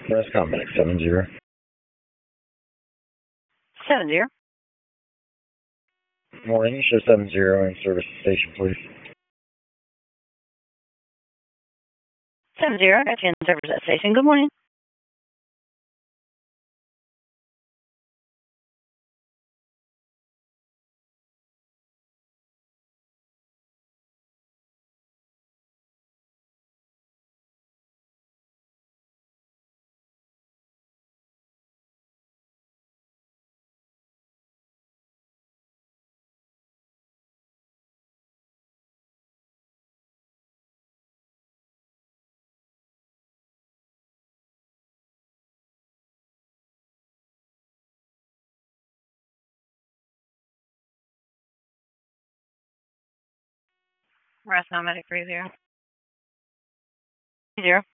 Press Compact 70. 70. Morning, show 70 in service station, please. 70, got you in service at station. Good morning. Rest Medic 30. 0.